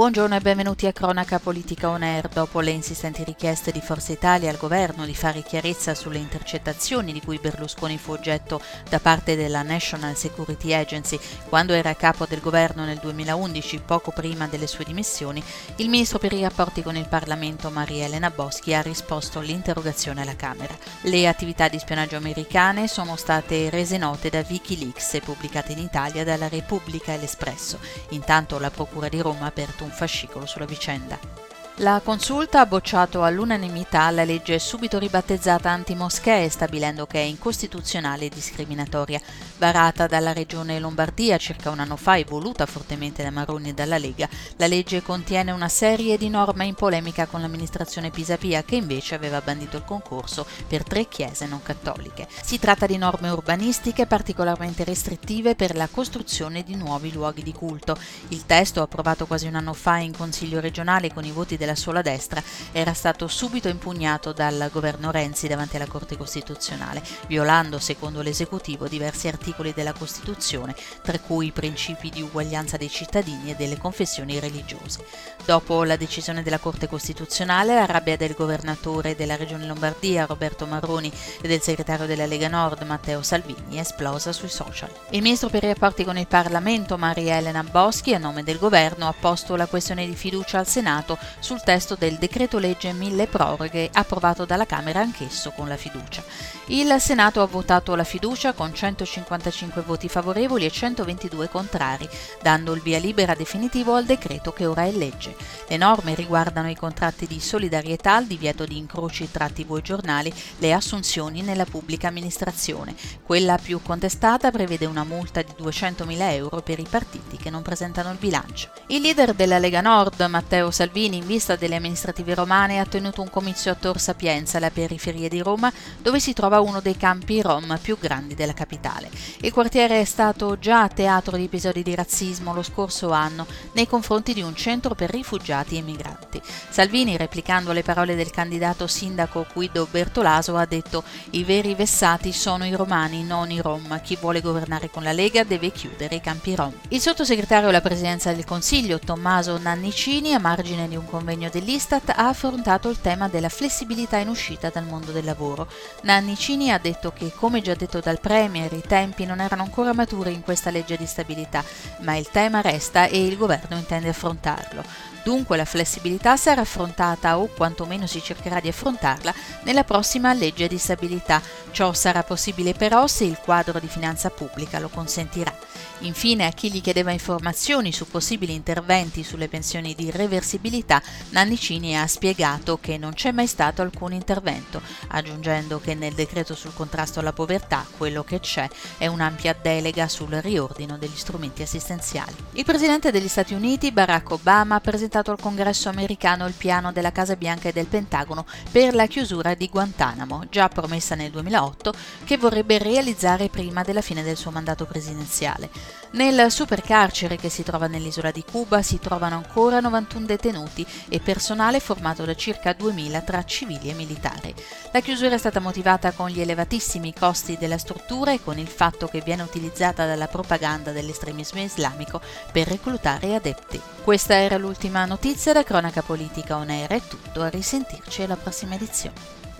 Buongiorno e benvenuti a Cronaca Politica On Air. Dopo le insistenti richieste di Forza Italia al governo di fare chiarezza sulle intercettazioni di cui Berlusconi fu oggetto da parte della National Security Agency quando era a capo del governo nel 2011, poco prima delle sue dimissioni, il ministro per i rapporti con il Parlamento Maria Elena Boschi ha risposto all'interrogazione alla Camera. Le attività di spionaggio americane sono state rese note da Wikileaks e pubblicate in Italia dalla Repubblica e l'Espresso. Intanto la Procura di Roma ha aperto un fascicolo sulla vicenda. La Consulta ha bocciato all'unanimità la legge subito ribattezzata anti-moschee, stabilendo che è incostituzionale e discriminatoria. Varata dalla Regione Lombardia circa un anno fa e voluta fortemente da Maroni e dalla Lega, la legge contiene una serie di norme in polemica con l'amministrazione Pisapia, che invece aveva bandito il concorso per 3 chiese non cattoliche. Si tratta di norme urbanistiche particolarmente restrittive per la costruzione di nuovi luoghi di culto. Il testo, approvato quasi un anno fa in Consiglio regionale con i voti della sola destra, era stato subito impugnato dal governo Renzi davanti alla Corte Costituzionale, violando, secondo l'esecutivo, diversi articoli della Costituzione, tra cui i principi di uguaglianza dei cittadini e delle confessioni religiose. Dopo la decisione della Corte Costituzionale, la rabbia del governatore della Regione Lombardia, Roberto Maroni, e del segretario della Lega Nord, Matteo Salvini, è esplosa sui social. Il ministro per i rapporti con il Parlamento, Maria Elena Boschi, a nome del governo, ha posto la questione di fiducia al Senato sul testo del decreto legge mille proroghe approvato dalla Camera anch'esso con la fiducia. Il Senato ha votato la fiducia con 155 voti favorevoli e 122 contrari, dando il via libera definitivo al decreto che ora è legge. Le norme riguardano i contratti di solidarietà, il divieto di incroci tra TV e giornali, le assunzioni nella pubblica amministrazione. Quella più contestata prevede una multa di 200.000 euro per i partiti che non presentano il bilancio. Il leader della Lega Nord, Matteo Salvini, in vista delle amministrative romane, ha tenuto un comizio a Tor Sapienza, alla periferia di Roma, dove si trova uno dei campi rom più grandi della capitale. Il quartiere è stato già teatro di episodi di razzismo lo scorso anno nei confronti di un centro per rifugiati e migranti. Salvini, replicando le parole del candidato sindaco Guido Bertolaso, ha detto: "I veri vessati sono i romani, non i rom. Chi vuole governare con la Lega deve chiudere i campi rom". Il sottosegretario alla Presidenza del Consiglio, Tommaso Nannicini, a margine di un convegno dell'Istat, ha affrontato il tema della flessibilità in uscita dal mondo del lavoro. Nannicini ha detto che, come già detto dal Premier, i tempi non erano ancora maturi in questa legge di stabilità, ma il tema resta e il governo intende affrontarlo. Dunque la flessibilità sarà affrontata, o quantomeno si cercherà di affrontarla, nella prossima legge di stabilità. Ciò sarà possibile però se il quadro di finanza pubblica lo consentirà. Infine, a chi gli chiedeva informazioni su possibili interventi sulle pensioni di reversibilità, Nannicini ha spiegato che non c'è mai stato alcun intervento, aggiungendo che nel decreto sul contrasto alla povertà quello che c'è è un'ampia delega sul riordino degli strumenti assistenziali. Il presidente degli Stati Uniti, Barack Obama, ha presentato al Congresso americano il piano della Casa Bianca e del Pentagono per la chiusura di Guantanamo, già promessa nel 2008, che vorrebbe realizzare prima della fine del suo mandato presidenziale. Nel supercarcere che si trova nell'isola di Cuba si trovano ancora 91 detenuti e personale formato da circa 2.000 tra civili e militari. La chiusura è stata motivata con gli elevatissimi costi della struttura e con il fatto che viene utilizzata dalla propaganda dell'estremismo islamico per reclutare adepti. Questa era l'ultima notizia da Cronaca Politica On Air. È tutto, a risentirci alla prossima edizione.